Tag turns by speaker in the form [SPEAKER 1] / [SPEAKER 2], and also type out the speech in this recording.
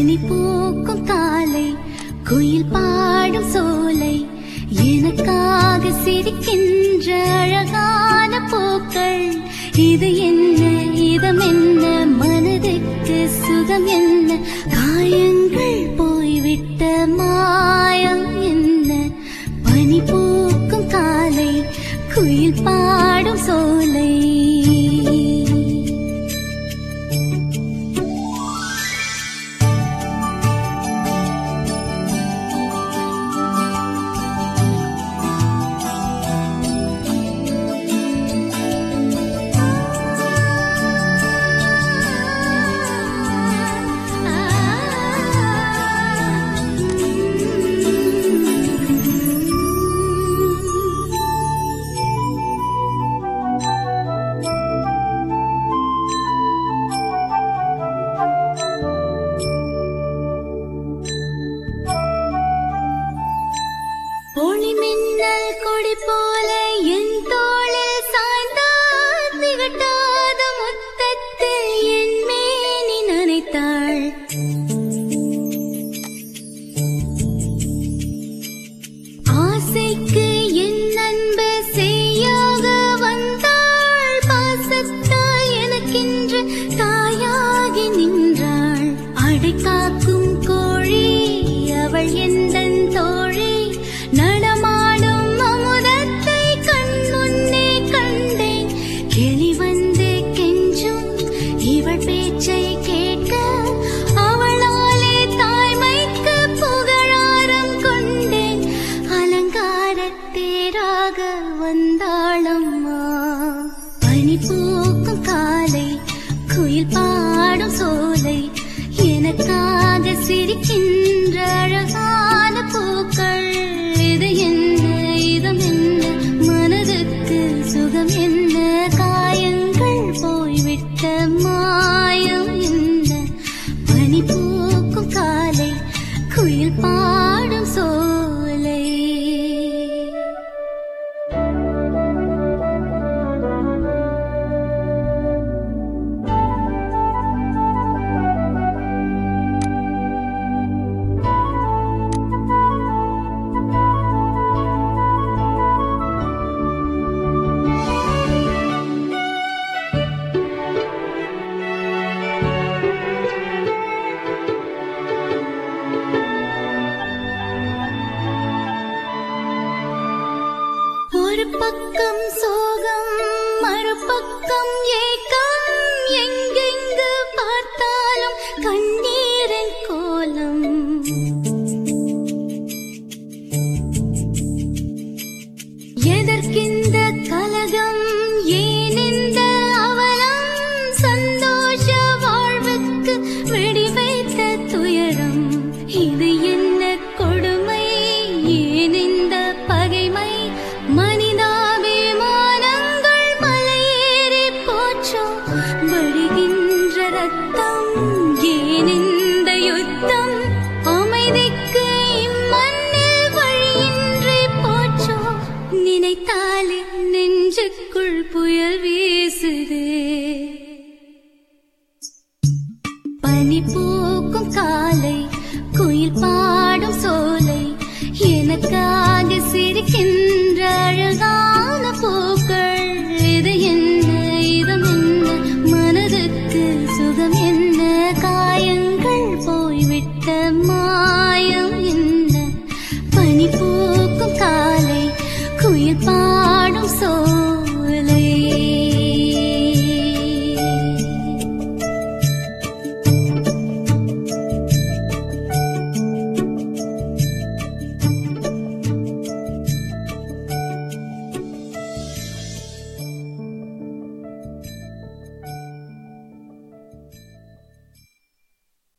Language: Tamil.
[SPEAKER 1] பனி பூக்கும் காலை, குயில் பாடும் சோலை, எனக்காக சிரிக்கின்ற அழகான பூக்கள். இது என்ன இதம் என்ன, மனதுக்கு சுகம் என்ன, காயங்கள் போய்விட்ட மாயம் என்ன. பனி பூக்கும் காலை, குயில் பாடும் சோலை. ஒளி மின்னல் கொடி போல என் தோளில் சாய்ந்தால், திகட்டாத முத்தத்தில் என் மேனி நனைத்தாள். ஆசைக்கு என் அன்பு செய்யாக வந்தாள், பாசத்தால் எனக்கென்று தாயாகி நின்றாள். அடை காக்கும் கோழி அவள் எந்தன் தோழி, நடமாடும் அமுதத்தை கண் முன்னே கண்டேன். கிளி வந்து கெஞ்சும் இவள் பேச்சை கேட்க, அவளாலே தாய்மைக்கு புகழாரம் கொண்டேன். அலங்காரத்தேராக வந்தாளம்மா. பனி பூக்கும் காலை, குயில் பாடும் சோலை, எனக்காக சிரிக்கின்ற அழகான பூக்கள். இது என்ன இதம் என்ன, மனதுக்கு சுகம் என்ன, காயங்கள் போய்விட்ட மாயம் என்ன. பனி பூக்கும் காலை, குயில் பாடும் சோலை. ஒரு பக்கம் சோகம், மறுபக்கம் ஏக்கம், எங்கெங்கு பார்த்தாலும் கண்ணீரின் கோலம். எதற்கிந்த கலகம், ஏன் இந்த அவலம், சந்தோஷ வாழ்வுக்கு வெடி வைத்த துயரம். இது என்ன கொடுமை, ஏன் இந்த பகைமை, மனிதாபிமானங்கள் மலையேறி போச்சோ, வழிகின்ற ரத்தம், ஏன் இந்த யுத்தம், அமைதிக்கு இம்மண்ணில் வழியின்றி போச்சோ. நினைத்தாலே நெஞ்சுக்குள் புயல் வீசுது. பனி பூக்கும் காலை, குயில் பாடும் சோலை, எனக்காக சிரிக்கின்ற